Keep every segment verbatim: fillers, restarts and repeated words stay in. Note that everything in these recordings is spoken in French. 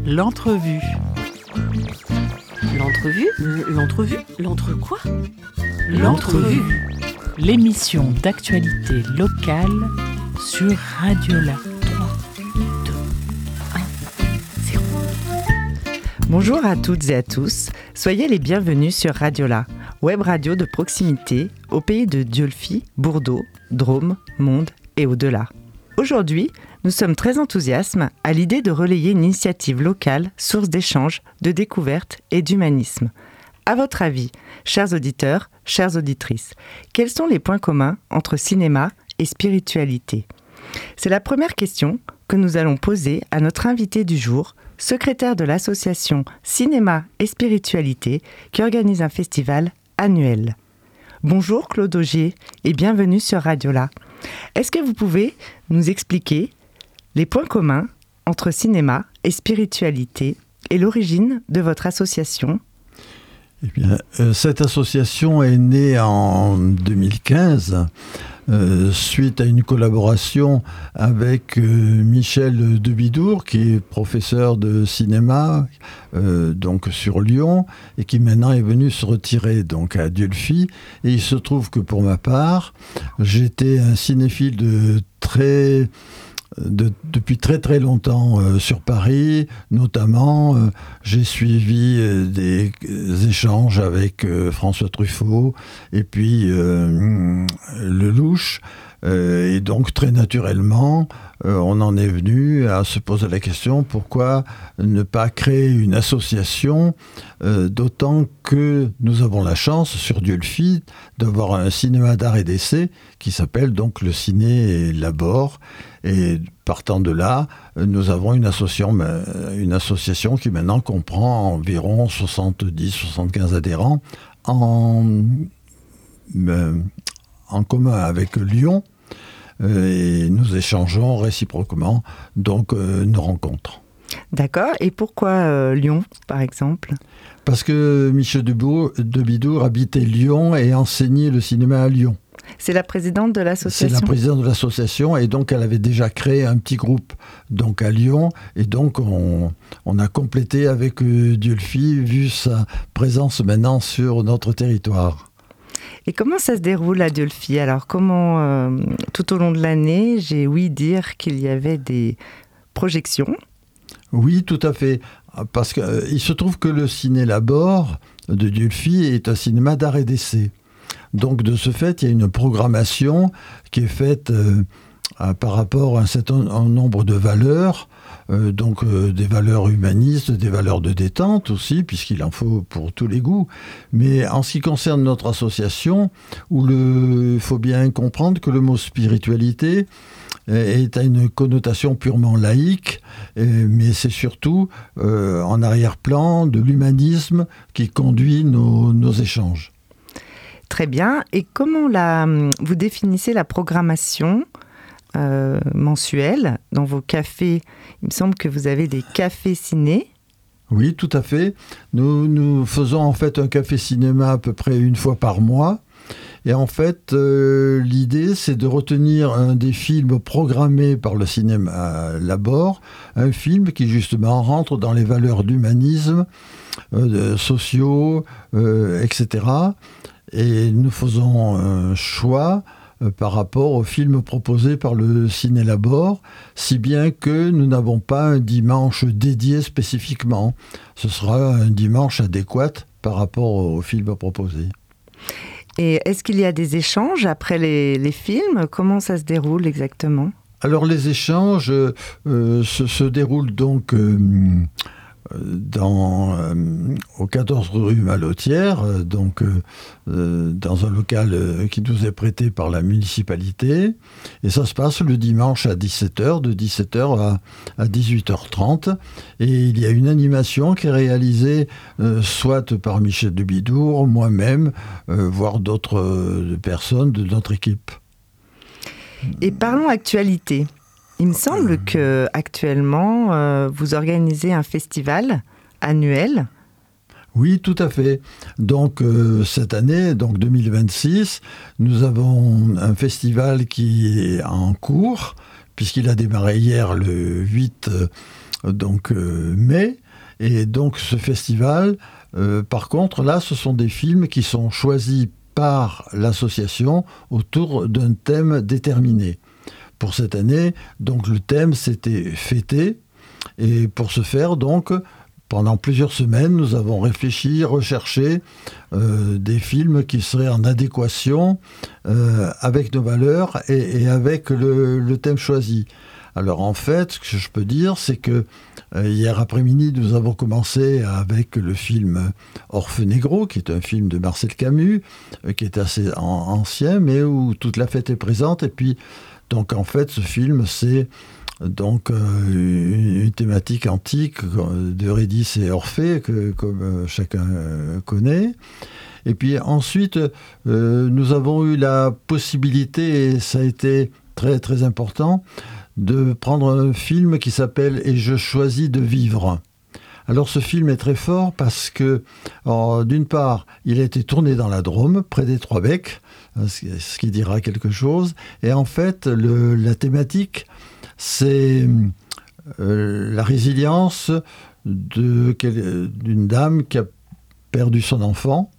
L'entrevue. L'entrevue L'entrevue L'entre quoi L'entrevue. L'émission d'actualité locale sur Radiola. trois, deux, un, zéro. Bonjour à toutes et à tous, soyez les bienvenus sur Radiola, web radio de proximité au pays de Diolfi, Bourdeaux, Drôme, Monde et au-delà. Aujourd'hui, nous sommes très enthousiastes à l'idée de relayer une initiative locale, source d'échanges, de découverte et d'humanisme. À votre avis, chers auditeurs, chères auditrices, quels sont les points communs entre cinéma et spiritualité ? C'est la première question que nous allons poser à notre invité du jour, secrétaire de l'association Cinéma et Spiritualité, qui organise un festival annuel. Bonjour Claude Augier et bienvenue sur Radiola. Est-ce que vous pouvez nous expliquer les points communs entre cinéma et spiritualité et l'origine de votre association ? Eh bien, euh, cette association est née en deux mille quinze euh, suite à une collaboration avec euh, Michel Debidour, qui est professeur de cinéma euh, donc sur Lyon et qui maintenant est venu se retirer donc à Diolfi. Et il se trouve que pour ma part, j'étais un cinéphile de très De, depuis très très longtemps euh, sur Paris, notamment euh, j'ai suivi euh, des, des échanges avec euh, François Truffaut et puis euh, Lelouch, euh, et donc très naturellement euh, on en est venu à se poser la question pourquoi ne pas créer une association, euh, d'autant que nous avons la chance sur Diolfi d'avoir un cinéma d'art et d'essai qui s'appelle donc le Ciné Labor. Et partant de là, nous avons une association, une association qui maintenant comprend environ soixante-dix à soixante-quinze adhérents en, en commun avec Lyon. Et nous échangeons réciproquement donc euh, nos rencontres. D'accord. Et pourquoi euh, Lyon, par exemple ? Parce que Michel Debidour habitait Lyon et enseignait le cinéma à Lyon. C'est la présidente de l'association ? C'est la présidente de l'association, et donc elle avait déjà créé un petit groupe donc à Lyon, et donc on, on a complété avec euh, Diolfi, vu sa présence maintenant sur notre territoire. Et comment ça se déroule à Diolfi ? Alors comment, euh, tout au long de l'année, j'ai ouï dire qu'il y avait des projections ? Oui, tout à fait, parce qu'il euh, se trouve que le Ciné Labor de Diolfi est un cinéma d'art et d'essai. Donc de ce fait, il y a une programmation qui est faite euh, à, par rapport à un certain nombre de valeurs, euh, donc euh, des valeurs humanistes, des valeurs de détente aussi, puisqu'il en faut pour tous les goûts. Mais en ce qui concerne notre association, où il faut bien comprendre que le mot spiritualité est à une connotation purement laïque, mais c'est surtout euh, en arrière-plan de l'humanisme qui conduit nos, nos échanges. Très bien. Et comment la, vous définissez la programmation euh, mensuelle dans vos cafés ? Il me semble que vous avez des cafés ciné. Oui, tout à fait. Nous, nous faisons en fait un café cinéma à peu près une fois par mois. Et en fait, euh, l'idée, c'est de retenir un des films programmés par le Cinéma Labor, un film qui justement rentre dans les valeurs d'humanisme, euh, sociaux, euh, et cetera. Et nous faisons un choix euh, par rapport aux films proposés par le Ciné Labor, si bien que nous n'avons pas un dimanche dédié spécifiquement. Ce sera un dimanche adéquat par rapport aux films proposés. Et est-ce qu'il y a des échanges après les, les films ? Comment ça se déroule exactement ? Alors les échanges euh, se, se déroulent donc euh, dans, euh, au quatorze rue Malotière, euh, donc euh, dans un local euh, qui nous est prêté par la municipalité. Et ça se passe le dimanche à dix-sept heures, de dix-sept heures à, à dix-huit heures trente. Et il y a une animation qui est réalisée euh, soit par Michel Debidour, moi-même, euh, voire d'autres euh, personnes de notre équipe. Et parlons actualité. Il me semble qu'actuellement, euh, vous organisez un festival annuel. Oui, tout à fait. Donc, euh, cette année, donc deux mille vingt-six, nous avons un festival qui est en cours, puisqu'il a démarré hier le huit donc euh, mai. Et donc ce festival, euh, par contre, là, ce sont des films qui sont choisis par l'association autour d'un thème déterminé. Pour cette année, donc le thème, c'était fêter. Et pour ce faire, donc, pendant plusieurs semaines, nous avons réfléchi, recherché euh, des films qui seraient en adéquation euh, avec nos valeurs et, et avec le, le thème choisi. Alors en fait, ce que je peux dire, c'est que euh, hier après-midi, nous avons commencé avec le film Orfenegro, qui est un film de Marcel Camus, euh, qui est assez an- ancien, mais où toute la fête est présente. Et puis, donc en fait, ce film, c'est donc euh, une, une thématique antique d'Eurydice et Orphée, que, comme euh, chacun euh, connaît. Et puis ensuite, euh, nous avons eu la possibilité, et ça a été très très important, de prendre un film qui s'appelle « Et je choisis de vivre ». Alors ce film est très fort parce que, alors, d'une part, il a été tourné dans la Drôme, près des Trois-Becs, ce qui dira quelque chose. Et en fait, le, la thématique, c'est euh, la résilience de, d'une dame qui a perdu son enfant.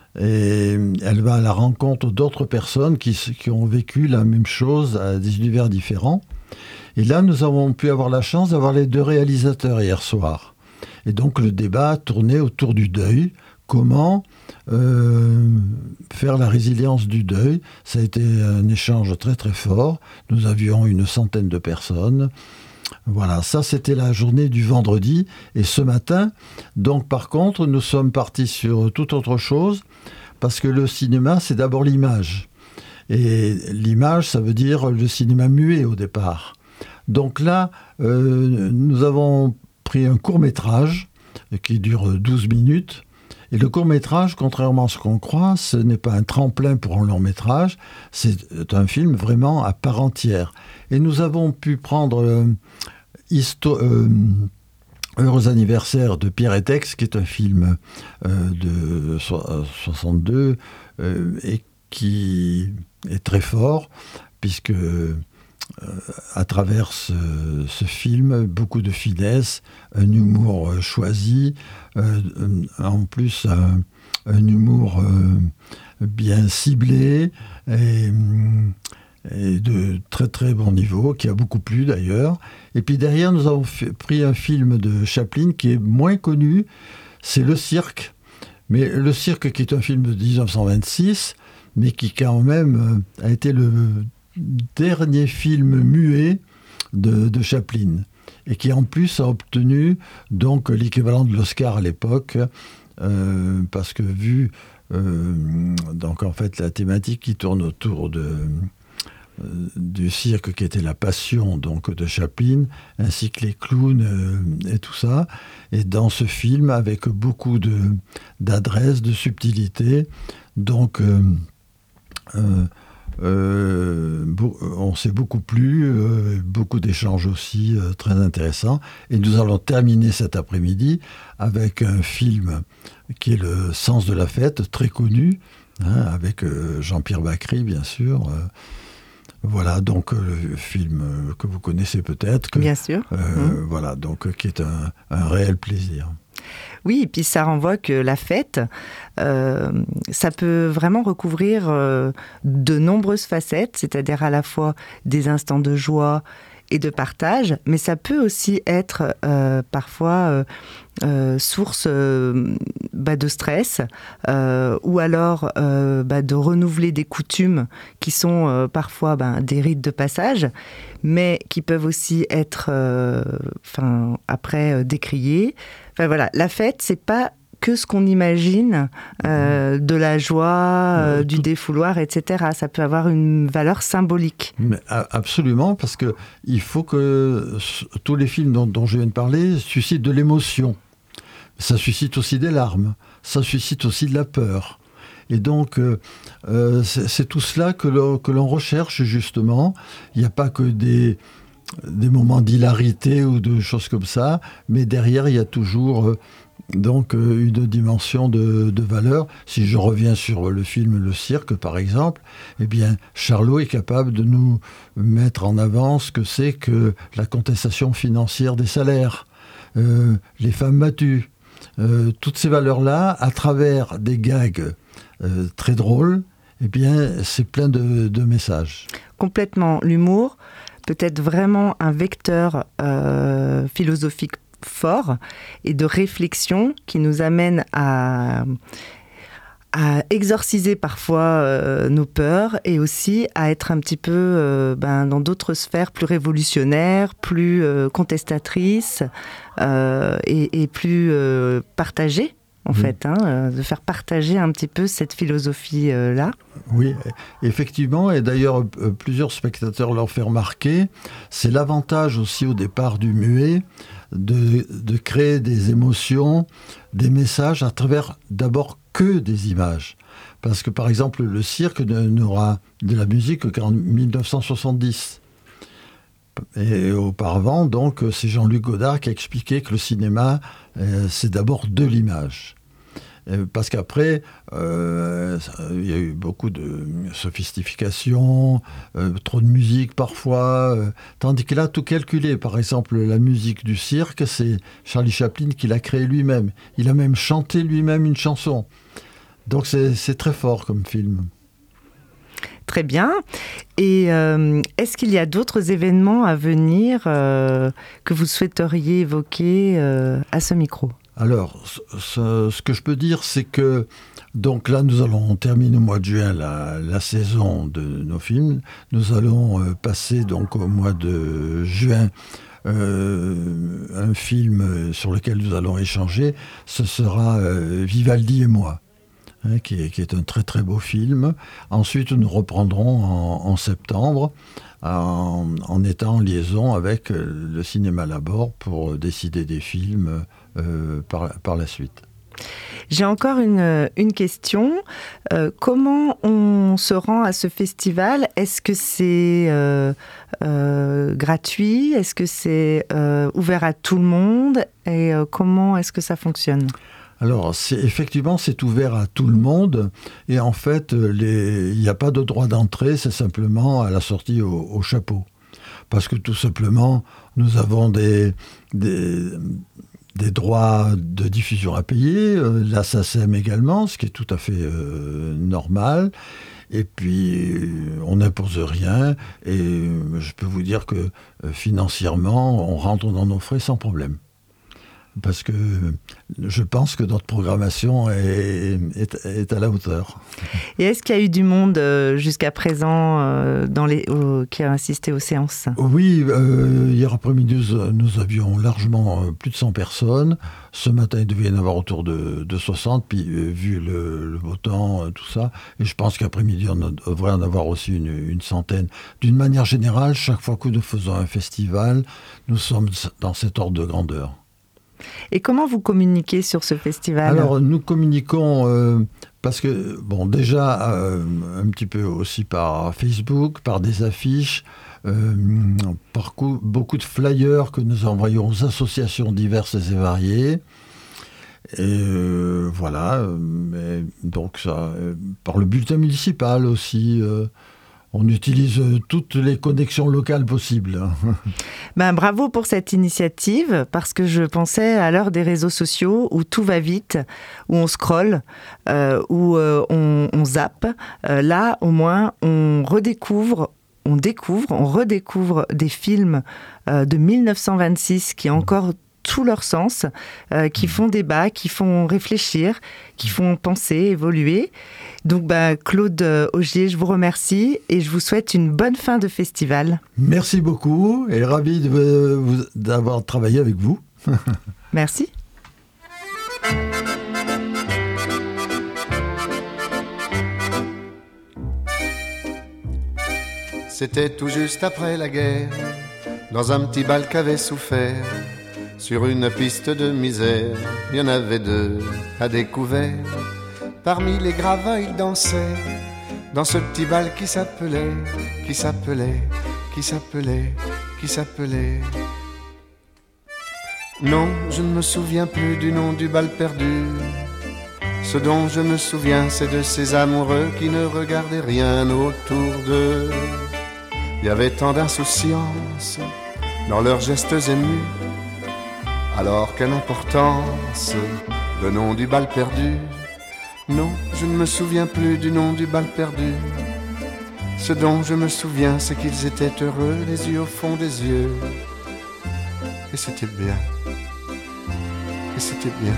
Et elle va à la rencontre d'autres personnes qui, qui ont vécu la même chose à des univers différents. Et là, nous avons pu avoir la chance d'avoir les deux réalisateurs hier soir. Et donc, le débat tournait autour du deuil. Comment euh, faire la résilience du deuil? Ça a été un échange très, très fort. Nous avions une centaine de personnes. Voilà, ça, c'était la journée du vendredi. Et ce matin, donc, par contre, nous sommes partis sur toute autre chose, parce que le cinéma, c'est d'abord l'image. Et l'image, ça veut dire le cinéma muet au départ. Donc là, euh, nous avons pris un court-métrage qui dure douze minutes. Et le court-métrage, contrairement à ce qu'on croit, ce n'est pas un tremplin pour un long-métrage, c'est un film vraiment à part entière. Et nous avons pu prendre euh, Histo- euh, Heureux anniversaire de Pierre et Tex, qui est un film euh, de so- soixante-deux euh, et qui est très fort, puisque euh, à travers ce, ce film, beaucoup de finesse, un humour euh, choisi, euh, en plus un, un humour euh, bien ciblé et, et de très très bon niveau, qui a beaucoup plu d'ailleurs. Et puis derrière, nous avons fait, pris un film de Chaplin qui est moins connu, c'est Le Cirque. Mais Le Cirque, qui est un film de dix-neuf cent vingt-six, mais qui quand même a été le dernier film muet de, de Chaplin, et qui en plus a obtenu donc l'équivalent de l'Oscar à l'époque, euh, parce que vu euh, donc en fait la thématique qui tourne autour de, euh, du cirque, qui était la passion donc de Chaplin, ainsi que les clowns euh, et tout ça, et dans ce film avec beaucoup de, d'adresse, de subtilité, donc euh, euh, Euh, on s'est beaucoup plu, euh, beaucoup d'échanges aussi euh, très intéressants. Et nous allons terminer cet après-midi avec un film qui est Le Sens de la fête, très connu, hein, avec euh, Jean-Pierre Bacry, bien sûr. Euh, voilà, donc euh, le film euh, que vous connaissez peut-être. Que, bien sûr. Euh, mmh. Voilà, donc qui est un, un réel plaisir. Oui, et puis ça renvoie que la fête, euh, ça peut vraiment recouvrir euh, de nombreuses facettes, c'est-à-dire à la fois des instants de joie et de partage, mais ça peut aussi être euh, parfois euh, euh, source euh, bah, de stress, euh, ou alors euh, bah, de renouveler des coutumes qui sont euh, parfois bah, des rites de passage, mais qui peuvent aussi être euh, enfin, après euh, décriées. Enfin voilà, la fête, c'est pas que ce qu'on imagine euh, de la joie, euh, du défouloir, et cetera. Ça peut avoir une valeur symbolique. Mais absolument, parce que il faut que tous les films dont, dont je viens de parler suscitent de l'émotion. Ça suscite aussi des larmes. Ça suscite aussi de la peur. Et donc, euh, c'est, c'est tout cela que l'on, que l'on recherche, justement. Il n'y a pas que des... des moments d'hilarité ou de choses comme ça, mais derrière, il y a toujours euh, donc euh, une dimension de, de valeur. Si je reviens sur le film Le Cirque, par exemple, eh bien, Charlot est capable de nous mettre en avant ce que c'est que la contestation financière des salaires. euh, les femmes battues. Euh, toutes ces valeurs-là, à travers des gags euh, très drôles, eh bien, c'est plein de, de messages. Complètement. L'humour peut être vraiment un vecteur euh, philosophique fort et de réflexion qui nous amène à, à exorciser parfois euh, nos peurs et aussi à être un petit peu euh, ben, dans d'autres sphères plus révolutionnaires, plus euh, contestatrices euh, et, et plus euh, partagées. En mmh. fait, hein, de faire partager un petit peu cette philosophie-là. Euh, oui, effectivement, et d'ailleurs, euh, plusieurs spectateurs l'ont fait remarquer, c'est l'avantage aussi au départ du muet de, de créer des émotions, des messages à travers d'abord que des images. Parce que par exemple, le cirque n'aura de la musique qu'en dix-neuf cent soixante-dix. Et auparavant, donc, c'est Jean-Luc Godard qui a expliqué que le cinéma, euh, c'est d'abord de l'image. Parce qu'après, euh, il y a eu beaucoup de sophistication, euh, trop de musique parfois, euh, tandis qu'il a tout calculé. Par exemple, la musique du cirque, c'est Charlie Chaplin qui l'a créée lui-même. Il a même chanté lui-même une chanson. Donc c'est, c'est très fort comme film. Très bien. Et euh, est-ce qu'il y a d'autres événements à venir euh, que vous souhaiteriez évoquer euh, à ce micro ? Alors, ce, ce que je peux dire, c'est que donc là, nous allons terminer au mois de juin la, la saison de nos films. Nous allons euh, passer donc au mois de juin euh, un film sur lequel nous allons échanger. Ce sera euh, Vivaldi et moi. Hein, qui, est, qui est un très très beau film. Ensuite, nous reprendrons en, en septembre en, en étant en liaison avec le Cinéma Labor pour décider des films euh, par, par la suite. J'ai encore une, une question. Euh, comment on se rend à ce festival ? Est-ce que c'est euh, euh, gratuit ? Est-ce que c'est euh, ouvert à tout le monde ? Et euh, comment est-ce que ça fonctionne ? Alors, c'est, effectivement, c'est ouvert à tout le monde. Et en fait, les, il n'y a pas de droit d'entrée, c'est simplement à la sortie au, au chapeau. Parce que tout simplement, nous avons des, des, des droits de diffusion à payer, euh, la S A C E M également, ce qui est tout à fait euh, normal. Et puis, on n'impose rien. Et je peux vous dire que euh, financièrement, on rentre dans nos frais sans problème. Parce que je pense que notre programmation est, est, est à la hauteur. Et est-ce qu'il y a eu du monde euh, jusqu'à présent euh, dans les, euh, qui a assisté aux séances ? Oui, euh, hier après-midi, nous, nous avions largement euh, plus de cent personnes. Ce matin, il devait y en avoir autour de, de soixante, puis euh, vu le, le beau temps, euh, tout ça, et je pense qu'après-midi, on devrait en avoir aussi une, une centaine. D'une manière générale, chaque fois que nous faisons un festival, nous sommes dans cet ordre de grandeur. Et comment vous communiquez sur ce festival ? Alors, nous communiquons euh, parce que, bon, déjà, euh, un petit peu aussi par Facebook, par des affiches, euh, par coup, beaucoup de flyers que nous envoyons aux associations diverses et variées. Et euh, voilà, mais donc ça, euh, par le bulletin municipal aussi. Euh, On utilise toutes les connexions locales possibles. Ben, bravo pour cette initiative, parce que je pensais à l'heure des réseaux sociaux où tout va vite, où on scrolle, euh, où euh, on, on zappe. Euh, là, au moins, on redécouvre, on découvre, on redécouvre des films euh, de dix-neuf cent vingt-six qui ont encore tout leur sens, euh, qui font débat, qui font réfléchir, qui font penser, évoluer. Donc, bah, Claude Augier, je vous remercie et je vous souhaite une bonne fin de festival. Merci beaucoup et ravi de vous, d'avoir travaillé avec vous. Merci. C'était tout juste après la guerre, dans un petit bal qu'avait souffert. Sur une piste de misère, il y en avait deux à découvert. Parmi les gravats, ils dansaient dans ce petit bal qui s'appelait, qui s'appelait, qui s'appelait, qui s'appelait. Non, je ne me souviens plus du nom du bal perdu. Ce dont je me souviens, c'est de ces amoureux qui ne regardaient rien autour d'eux. Il y avait tant d'insouciance dans leurs gestes émus. Alors quelle importance, le nom du bal perdu. Non, je ne me souviens plus du nom du bal perdu. Ce dont je me souviens, c'est qu'ils étaient heureux, les yeux au fond des yeux. Et c'était bien. Et c'était bien.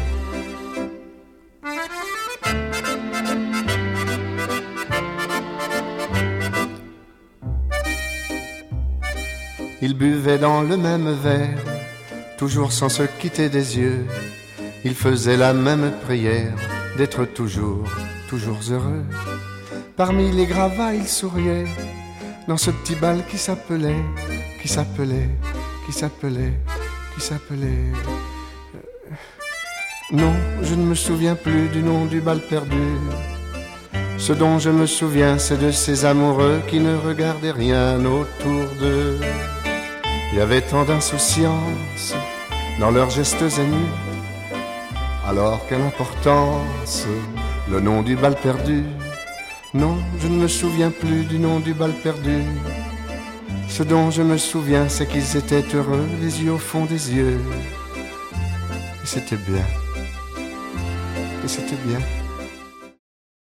Ils buvaient dans le même verre, toujours sans se quitter des yeux. Ils faisaient la même prière, d'être toujours, toujours heureux. Parmi les gravats, ils souriaient, dans ce petit bal qui s'appelait, qui s'appelait, qui s'appelait, qui s'appelait... Euh... Non, je ne me souviens plus du nom du bal perdu. Ce dont je me souviens, c'est de ces amoureux qui ne regardaient rien autour d'eux. Il y avait tant d'insouciance dans leurs gestes émus. Alors quelle importance, le nom du bal perdu. Non, je ne me souviens plus du nom du bal perdu. Ce dont je me souviens, c'est qu'ils étaient heureux, les yeux au fond des yeux. Et c'était bien. Et c'était bien.